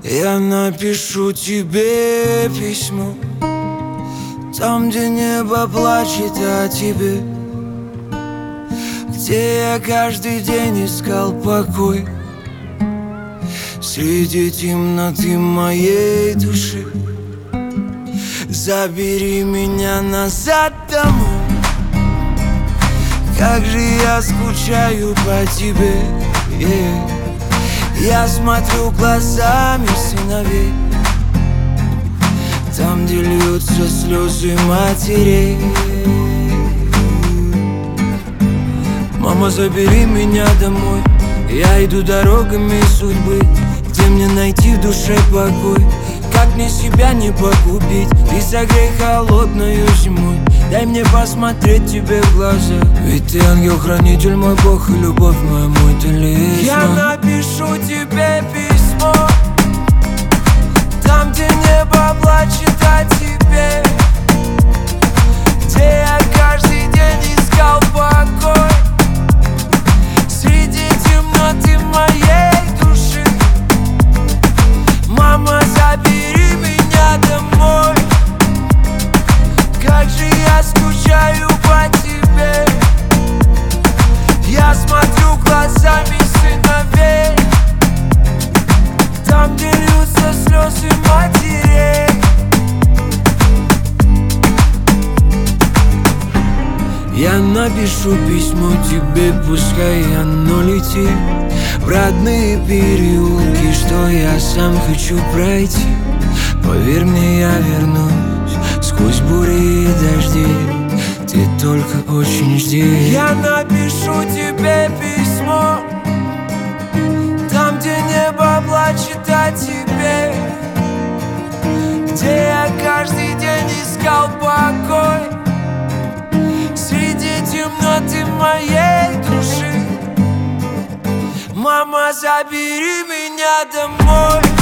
Я напишу тебе письмо, там, где небо плачет о тебе, где я каждый день искал покой среди темноты моей души. Забери меня назад домой, как же я скучаю по тебе, Я смотрю глазами сыновей, там, где льются слезы матерей. Мама, забери меня домой, я иду дорогами судьбы, где мне найти в душе покой? Как мне себя не погубить? Ты согрей холодною зимой, дай мне посмотреть тебе в глаза. Ведь ты ангел-хранитель, мой Бог и любовь моя, мой талисман. Я напишу тебе письмо, там, где небо плачет о тебе, где я каждый день искал покой среди темноты моей души. Мама, забери меня домой, как же я скучаю по тебе. Я смотрю глазами сыновей, там, где льются слезы матерей. Я напишу письмо тебе, пускай оно летит в родные переулки, что я сам хочу пройти. Поверь мне, я вернусь сквозь бури и дожди, ты только очень жди. Я напишу тебе письмо, там, где небо плачет о тебе, где я каждый день искал покой среди темноты моей души. Мама, забери меня домой.